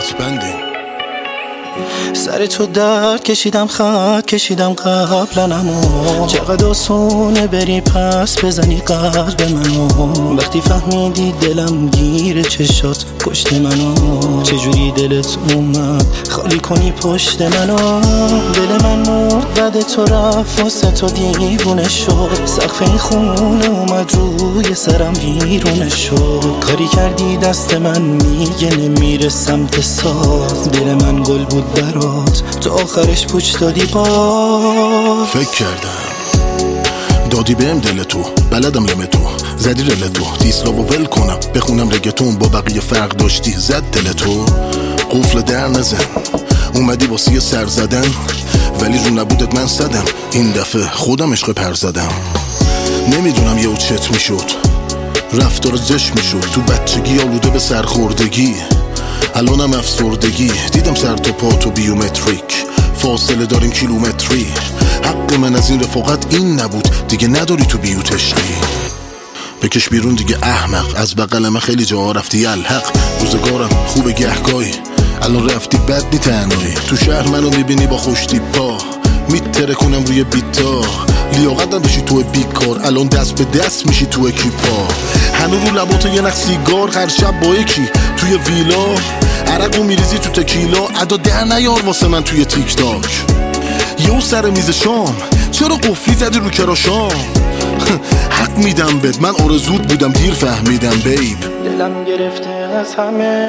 spending. سر تو درد کشیدم خط کشیدم قبلا اما چقدر آسونه بری پس بزنی قلب منو وقتی فهمیدی دلم گیره چشات کشت منو چجوری دلت اومد خالی کنی پشت منو دل من مرد بعد تو رفت واسه تو دیوونه شد سقف این خونه اومد روی سرم ویرونه شد کاری کردی دست من میگه نمیره سمت ساز دل من گل بود برات تو آخرش پوچ دادی فکر کردم دادی بهم دل تو بلدم لم تو زدی رل تو دیسلاو ول کنم بخونم رگتون با بقیه فرق داشتی زد دل تو قفل در نزن اومدی واسه سر زدن ولی رو نبودت من صدم این دفعه خودم عشق پر زدم نمیدونم یهو چت میشد رفتار زش میشد تو بچگی آلوده به سرخوردگی الانم افسردگی دیدم سر تا پا تو بیومتریک فاصله داریم کیلومتری حق من از این رفاقت این نبود دیگه نداری تو بیوتشتی بکش بیرون دیگه احمق از بغل من خیلی جا رفتی الحق روزگارم خوب گهگاهی الان رفتی بد نی تنهایی تو شهر منو میبینی با خوشتی پا میتره کنم روی بیتا لیاقتم بشی تو بیکار الان دست به دست میشی تو اکیپا هنو رو لبات یه نخ سیگار هر شب با یکی توی ویلا عرقو میریزی تو تکیلا ادا در نیار واسه من توی تیک تاک یهو سر میز شام چرا قفلی زدی رو کراشام حق میدم بهت من آرزوت بودم دیر فهمیدم بیب دلم گرفته از همه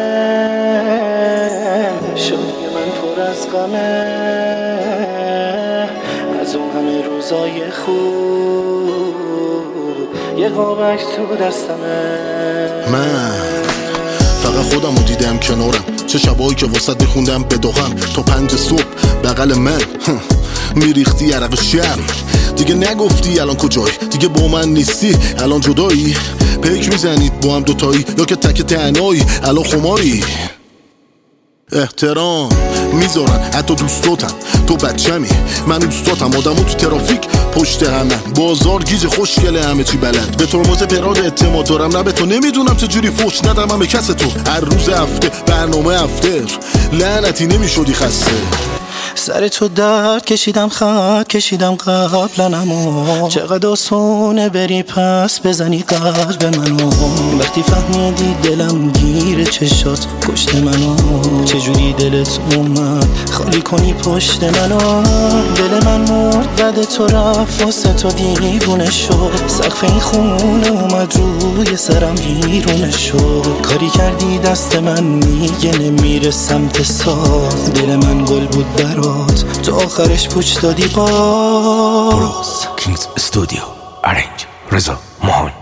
شادی من پر از غمه از اون همه روزای خوب یه قابک تو دستمه من فقط خودم رو دیدم کنارم چه شبایی که واسط میخوندم بداغم تا 5 صبح بغل من میریختی عرق شرم دیگه نگفتی الان کجایی دیگه با من نیستی الان جدایی پیک میزنید با هم دوتایی یا که تک تنهایی الان خماری احترام میذارن حتی دوستاتم تو بچمی من دوستاتم آدمو تو ترافیک پشت همه بازار گیج خوشگله همه چی بلد به ترمز پراد اعتماد دارم نه به تو نمیدونم چجوری فوش ندم به کس تو هر روز هفته برنامه افتر لعنتی نمیشدی خسته سر تو درد کشیدم خط کشیدم قبلا اما چقدر آسونه بری پس بزنی قلب منو وقتی فهمیدی دلم گیره چشات کشت منو چجوری دلت اومد خالی کنی پشت منو دل من مرد بعد تو رفت واسه تو دیوونه شد سقف این خونه اومد روی سرم ویرونه شد کاری کردی دست من میگه نمیره سمت ساز دل من گل بود برات تو آخرش پوچ دادی باز کینگز استودیو ارنج رضا مهان